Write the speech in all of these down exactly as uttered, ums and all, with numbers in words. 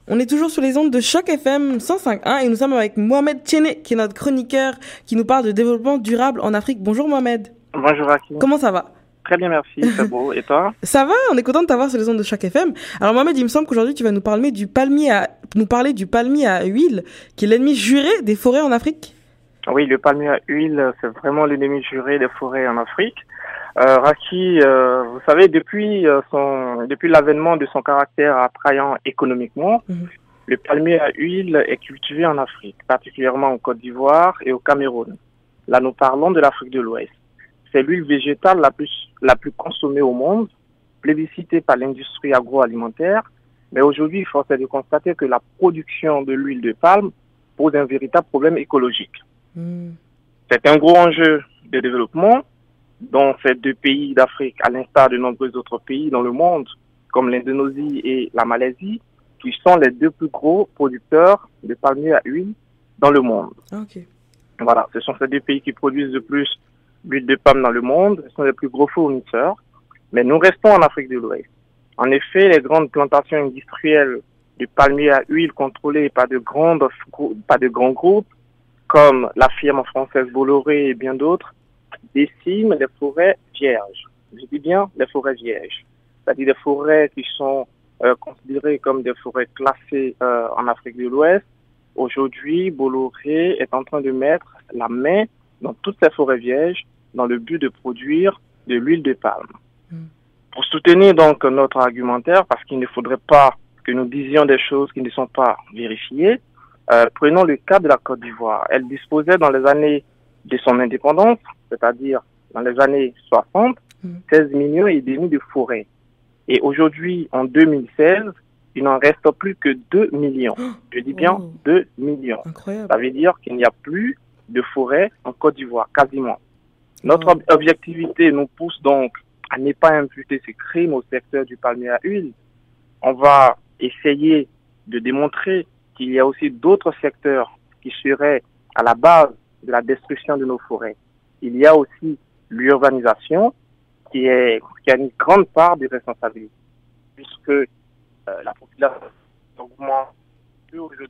On est toujours sur les ondes de Choc F M cent cinq point un et nous sommes avec Mohamed Tiéné, qui est notre chroniqueur, qui nous parle de développement durable en Afrique. Bonjour Mohamed. Bonjour Hakim. Comment ça va? Très bien, merci, c'est beau. Et toi? Ça va, on est content de t'avoir sur les ondes de Choc F M. Alors Mohamed, il me semble qu'aujourd'hui tu vas nous parler du palmier à, nous parler du palmier à huile, qui est l'ennemi juré des forêts en Afrique. Oui, le palmier à huile, c'est vraiment l'ennemi juré des forêts en Afrique. Euh, Raki, euh, vous savez, depuis euh, son, depuis l'avènement de son caractère attrayant économiquement, mmh. le palmier à huile est cultivé en Afrique, particulièrement en Côte d'Ivoire et au Cameroun. Là, nous parlons de l'Afrique de l'Ouest. C'est l'huile végétale la plus, la plus consommée au monde, plébiscitée par l'industrie agroalimentaire. Mais aujourd'hui, il faut de constater que la production de l'huile de palme pose un véritable problème écologique. Mmh. C'est un gros enjeu de développement dans ces deux pays d'Afrique, à l'instar de nombreux autres pays dans le monde, comme l'Indonésie et la Malaisie, qui sont les deux plus gros producteurs de palmier à huile dans le monde. Okay. Voilà, ce sont ces deux pays qui produisent le plus d'huile de palme dans le monde, ce sont les plus gros fournisseurs, mais nous restons en Afrique de l'Ouest. En effet, les grandes plantations industrielles de palmier à huile contrôlées par de grandes, par de grands groupes, comme la firme française Bolloré et bien d'autres, déciment les forêts vierges. Je dis bien les forêts vierges, c'est-à-dire des forêts qui sont euh, considérées comme des forêts classées euh, en Afrique de l'Ouest. Aujourd'hui, Bolloré est en train de mettre la main dans toutes ces forêts vierges dans le but de produire de l'huile de palme. Mmh. Pour soutenir donc notre argumentaire, parce qu'il ne faudrait pas que nous disions des choses qui ne sont pas vérifiées, euh, prenons le cas de la Côte d'Ivoire. Elle disposait dans les années de son indépendance, c'est-à-dire dans les années soixante, mmh. seize millions et demi de forêts. Et aujourd'hui, en deux mille seize, il n'en reste plus que deux millions. Oh, Je dis bien oh. deux millions. Incroyable. Ça veut dire qu'il n'y a plus de forêt en Côte d'Ivoire, quasiment. Notre oh. objectivité nous pousse donc à ne pas imputer ces crimes au secteur du palmier à huile. On va essayer de démontrer qu'il y a aussi d'autres secteurs qui seraient à la base de la destruction de nos forêts. Il y a aussi l'urbanisation qui, est, qui a une grande part de responsabilité, puisque euh, la population augmente aujourd'hui.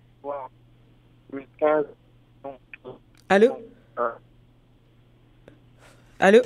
deux mille quinze. Allô euh, Allô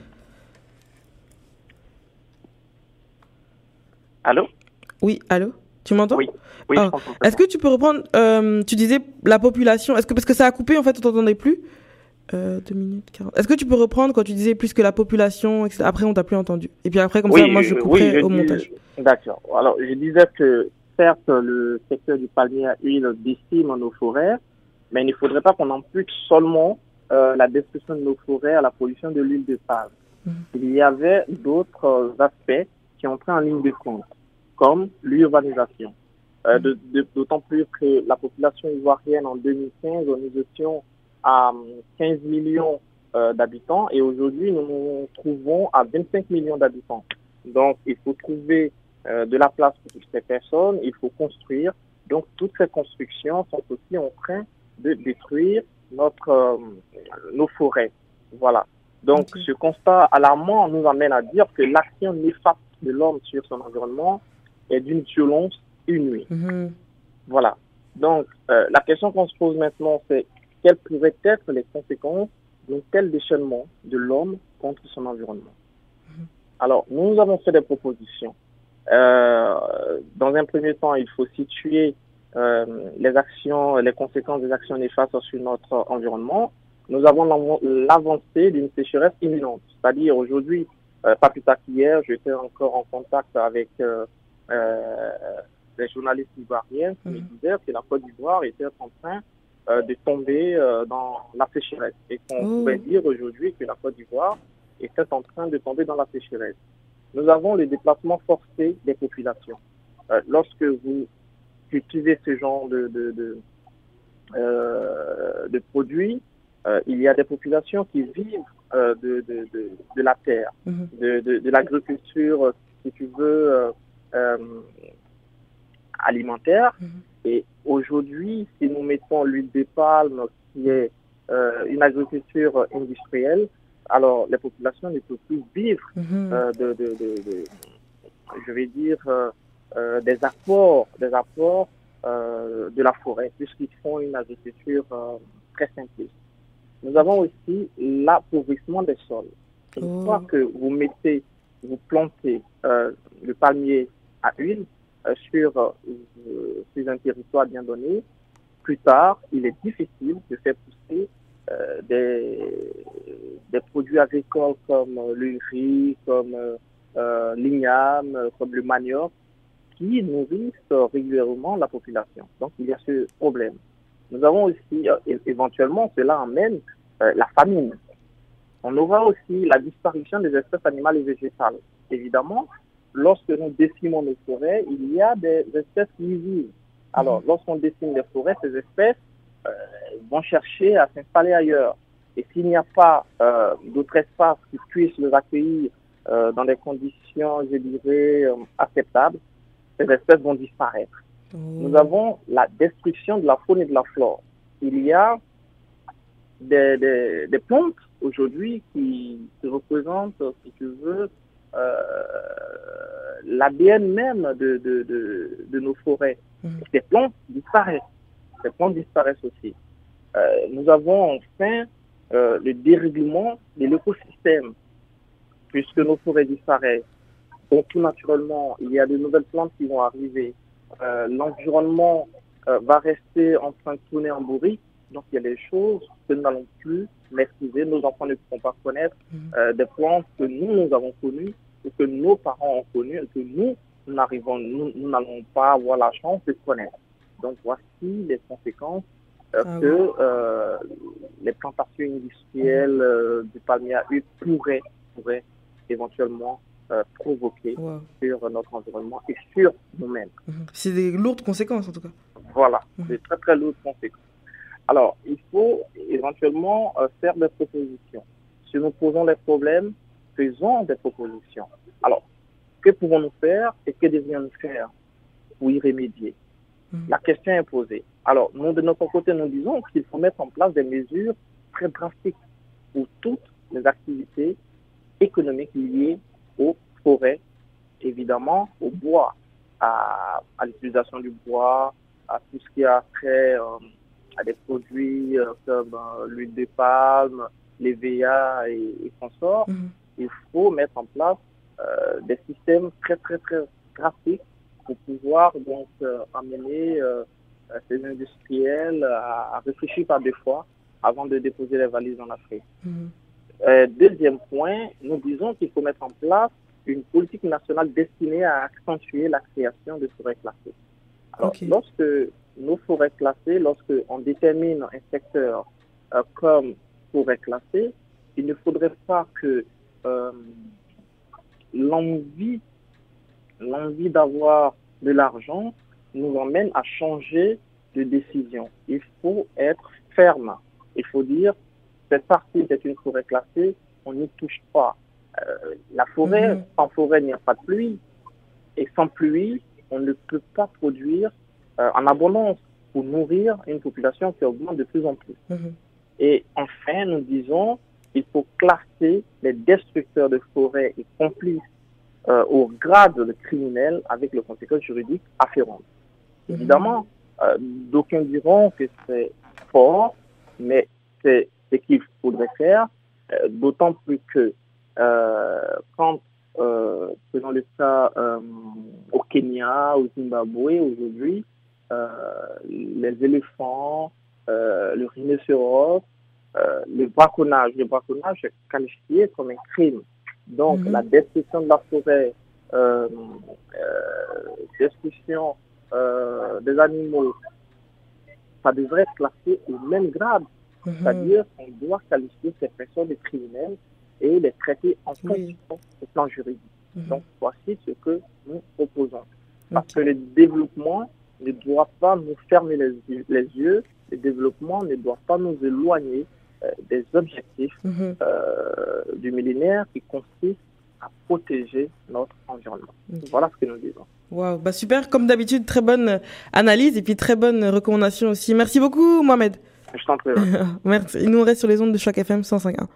Allô Oui, allô Tu m'entends? Oui. Oui, ah. Est-ce que tu peux reprendre, euh, tu disais la population, est-ce que, parce que ça a coupé en fait, on t'entendait plus euh, deux minutes quarante. Est-ce que tu peux reprendre quand tu disais plus que la population, et cetera. Après on t'a plus entendu. Et puis après comme oui, ça, moi je couperai oui, je au dis, montage. D'accord. Alors je disais que certes le secteur du palmier à huile décime nos forêts, mais il ne faudrait pas qu'on impute seulement euh, la destruction de nos forêts à la pollution de l'huile de palme. Mmh. Il y avait d'autres euh, aspects qui entraient en ligne de compte, comme l'urbanisation. Euh, de, de, d'autant plus que la population ivoirienne en deux mille quinze, nous étions à quinze millions euh, d'habitants et aujourd'hui nous nous trouvons à vingt-cinq millions d'habitants. Donc il faut trouver euh, de la place pour toutes ces personnes, il faut construire. Donc toutes ces constructions sont aussi en train de détruire notre, euh, nos forêts. Voilà. Donc okay. ce constat alarmant nous amène à dire que l'action néfaste de l'homme sur son environnement est d'une violence inouïe. Mmh. Voilà. Donc, euh, la question qu'on se pose maintenant, c'est quelles pourraient être les conséquences d'un tel déchaînement de l'homme contre son environnement. Mmh. Alors, nous avons fait des propositions. Euh, dans un premier temps, il faut situer euh, les actions, les conséquences des actions néfastes sur notre environnement. Nous avons l'avancée d'une sécheresse imminente. C'est-à-dire, aujourd'hui, euh, pas plus tard qu'hier, j'étais encore en contact avec euh, euh, les journalistes ivoiriens qui mmh. me disaient que la Côte d'Ivoire était en train euh, de tomber euh, dans la sécheresse et qu'on mmh. pouvait dire aujourd'hui que la Côte d'Ivoire était en train de tomber dans la sécheresse. Nous avons le déplacement forcé des populations. Euh, lorsque vous cultivez ce genre de, de, de, euh, de produits, euh, il y a des populations qui vivent euh, de, de, de, de la terre, mmh. de, de, de l'agriculture, si tu veux, euh, euh, alimentaire. Mmh. Et aujourd'hui, si nous mettons l'huile de palme, qui est euh, une agriculture industrielle, alors les populations ne peuvent plus vivre mmh. euh, de, de, de, de, je vais dire, euh, euh, des apports, des apports euh, de la forêt, puisqu'ils font une agriculture euh, très simpliste. Nous avons aussi l'appauvrissement des sols. Une fois que vous mettez, vous plantez euh, le palmier à huile euh, sur, euh, sur un territoire bien donné, plus tard, il est difficile de faire pousser euh, des, des produits agricoles comme le riz, comme euh, l'igname, comme le manioc, qui nourrissent régulièrement la population. Donc, il y a ce problème. Nous avons aussi, euh, éventuellement, cela amène euh, la famine. On aura aussi la disparition des espèces animales et végétales. Évidemment, lorsque nous décimons nos forêts, il y a des espèces nuisibles. Alors, lorsqu'on décime les forêts, ces espèces euh, vont chercher à s'installer ailleurs. Et s'il n'y a pas euh, d'autres espaces qui puissent les accueillir euh, dans des conditions, je dirais, euh, acceptables, ces espèces vont disparaître. Mmh. Nous avons la destruction de la faune et de la flore. Il y a des, des, des plantes aujourd'hui qui, qui représentent, si tu veux, euh, l'A D N même de, de, de, de nos forêts. Mmh. Ces plantes disparaissent. Ces plantes disparaissent aussi. Euh, nous avons enfin euh, le dérèglement de l'écosystème, puisque nos forêts disparaissent. Donc tout naturellement, il y a de nouvelles plantes qui vont arriver. Euh, l'environnement euh, va rester en train de tourner en bourrique. Donc il y a des choses que nous n'allons plus maîtriser. Nos enfants ne pourront pas connaître euh, des plantes que nous, nous avons connues, ou que nos parents ont connues, et que nous, nous n'arrivons, nous, nous n'allons pas avoir la chance de connaître. Donc voici les conséquences euh, ah, que oui. euh, les plantations industrielles euh, du palmier à huile pourraient, pourraient éventuellement euh, provoquer wow. sur notre environnement et sur nous-mêmes. C'est des lourdes conséquences en tout cas. Voilà, mmh. c'est très très lourdes conséquences. Alors, il faut éventuellement euh, faire des propositions. Si nous posons des problèmes, faisons des propositions. Alors, que pouvons-nous faire et que devrions-nous faire pour y remédier? Mmh. La question est posée. Alors, nous, de notre côté, nous disons qu'il faut mettre en place des mesures très drastiques pour toutes les activités économiques liées aux forêts, évidemment, au bois, à, à l'utilisation du bois, à tout ce qui a trait euh, à des produits euh, comme euh, l'huile de palme, les V A et, et consorts. Mmh. Il faut mettre en place euh, des systèmes très, très, très drastiques pour pouvoir donc euh, amener euh, ces industriels à, à réfléchir par deux fois avant de déposer les valises en Afrique. Mmh. Euh, deuxième point, nous disons qu'il faut mettre en place une politique nationale destinée à accentuer la création de forêts classées. Alors, okay. lorsque nos forêts classées, lorsque on détermine un secteur euh, comme forêt classée, il ne faudrait pas que euh, l'envie, l'envie d'avoir de l'argent nous emmène à changer de décision. Il faut être ferme. Il faut dire, cette partie est une forêt classée, on n'y touche pas. Euh, la forêt, mmh. sans forêt, il n'y a pas de pluie. Et sans pluie, on ne peut pas produire euh, en abondance pour nourrir une population qui augmente de plus en plus. Mmh. Et enfin, nous disons, il faut classer les destructeurs de forêt et complices euh, au grade de criminel avec les conséquences juridiques afférentes. Mmh. Évidemment, euh, d'aucuns diront que c'est fort, mais c'est ce qu'il faudrait faire, euh, d'autant plus que euh, quand, euh, selon le cas euh, au Kenya, au Zimbabwe, aujourd'hui, euh, les éléphants, euh, le rhinocéros, euh, le braconnage, le braconnage est qualifié comme un crime. Donc, mmh. la destruction de la forêt, euh, euh, destruction euh, des animaux, ça devrait être classé au même grade. Mmh. C'est-à-dire qu'on doit qualifier ces personnes de criminels et les traiter en fonction oui. au plan juridique. Mmh. Donc, voici ce que nous proposons. Parce okay. que le développement ne doit pas nous fermer les, les yeux, le développement ne doit pas nous éloigner euh, des objectifs mmh. euh, du millénaire qui consistent à protéger notre environnement. Okay. Voilà ce que nous disons. Wow, bah super, comme d'habitude, très bonne analyse et puis très bonne recommandation aussi. Merci beaucoup, Mohamed. Je t'en prie. Merci. Il nous reste sur les ondes de Choc F M cent cinq point un.